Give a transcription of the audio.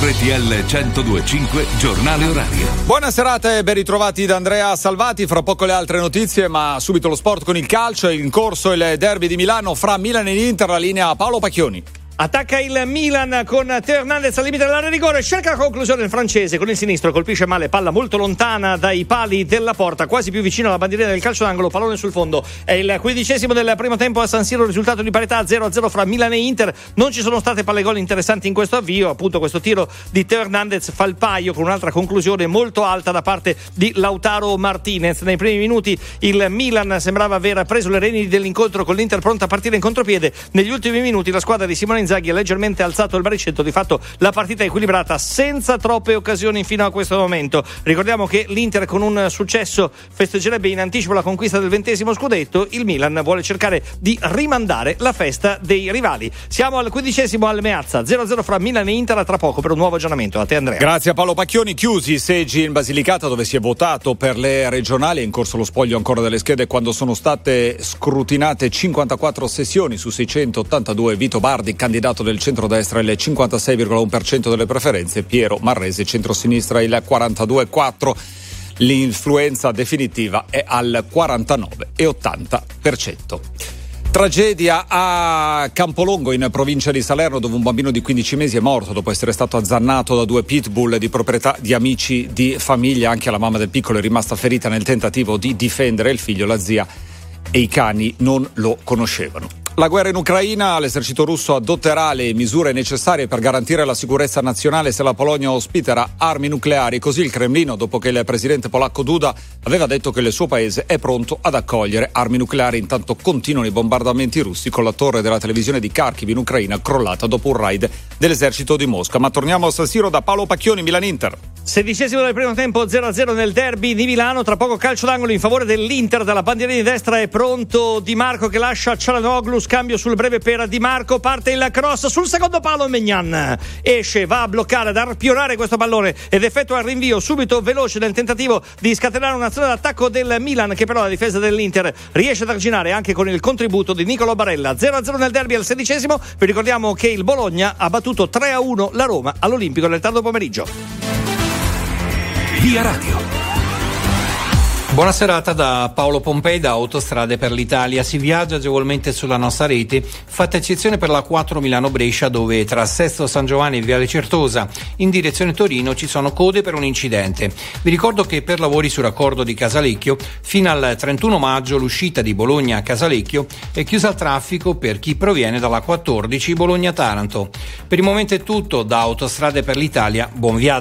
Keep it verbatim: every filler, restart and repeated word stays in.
R T L centodue e cinque Giornale Orario. Buona serata e ben ritrovati da Andrea Salvati. Fra poco le altre notizie, ma subito lo sport con il calcio. È in corso il derby di Milano fra Milan e Inter. La linea a Paolo Pacchioni. Attacca il Milan con Teo Hernandez al limite dell'area di rigore, cerca la conclusione il francese con il sinistro, colpisce male, palla molto lontana dai pali della porta, quasi più vicino alla bandierina del calcio d'angolo, pallone sul fondo. È il quindicesimo del primo tempo a San Siro, risultato di parità zero a zero fra Milan e Inter. Non ci sono state palle gol interessanti in questo avvio, appunto questo tiro di Teo Hernandez fa il paio con un'altra conclusione molto alta da parte di Lautaro Martinez. Nei primi minuti il Milan sembrava aver preso le redini dell'incontro con l'Inter pronta a partire in contropiede. Negli ultimi minuti la squadra di Simone Inzaghi ha leggermente alzato il baricetto, di fatto la partita è equilibrata senza troppe occasioni fino a questo momento. Ricordiamo che l'Inter con un successo festeggerebbe in anticipo la conquista del ventesimo scudetto, il Milan vuole cercare di rimandare la festa dei rivali. Siamo al quindicesimo al Meazza, zero a zero fra Milan e Inter, a tra poco per un nuovo aggiornamento. A te Andrea. Grazie a Paolo Pacchioni. Chiusi i seggi in Basilicata dove si è votato per le regionali, è in corso lo spoglio ancora delle schede quando sono state scrutinate cinquantaquattro sessioni su seicentottantadue. Vito Bardi, candidato del centrodestra, il cinquantasei virgola uno per cento delle preferenze, Piero Marrese, centrosinistra, il quarantadue virgola quattro per cento. L'influenza definitiva è al quarantanove virgola ottanta per cento. Tragedia a Campolongo in provincia di Salerno, dove un bambino di quindici mesi è morto dopo essere stato azzannato da due pitbull di proprietà di amici di famiglia. Anche la mamma del piccolo è rimasta ferita nel tentativo di difendere il figlio. La zia e i cani non lo conoscevano. La guerra in Ucraina, l'esercito russo adotterà le misure necessarie per garantire la sicurezza nazionale se la Polonia ospiterà armi nucleari. Così il Cremlino, dopo che il presidente polacco Duda aveva detto che il suo paese è pronto ad accogliere armi nucleari. Intanto continuano i bombardamenti russi con la torre della televisione di Kharkiv in Ucraina crollata dopo un raid dell'esercito di Mosca. Ma torniamo a San Siro da Paolo Pacchioni, Milan-Inter. Sedicesimo del primo tempo, zero a zero nel derby di Milano. Tra poco calcio d'angolo in favore dell'Inter. Dalla bandierina di destra è pronto Di Marco che lascia Çalhanoğlu. Scambio sul breve per Di Marco. Parte il cross sul secondo palo. Maignan esce, va a bloccare, ad arpionare questo pallone ed effettua il rinvio subito veloce nel tentativo di scatenare un'azione d'attacco del Milan, che però la difesa dell'Inter riesce ad arginare anche con il contributo di Nicolò Barella. zero a zero nel derby al sedicesimo. Vi ricordiamo che il Bologna ha battuto tre a uno la Roma all'Olimpico nel tardo pomeriggio. Via Radio. Buona serata da Paolo Pompei da Autostrade per l'Italia. Si viaggia agevolmente sulla nostra rete, fatta eccezione per la quattro Milano-Brescia, dove tra Sesto San Giovanni e Viale Certosa in direzione Torino ci sono code per un incidente. Vi ricordo che per lavori sul raccordo di Casalecchio fino al trentuno maggio l'uscita di Bologna a Casalecchio è chiusa al traffico per chi proviene dalla quattordici Bologna-Taranto. Per il momento è tutto da Autostrade per l'Italia, buon viaggio.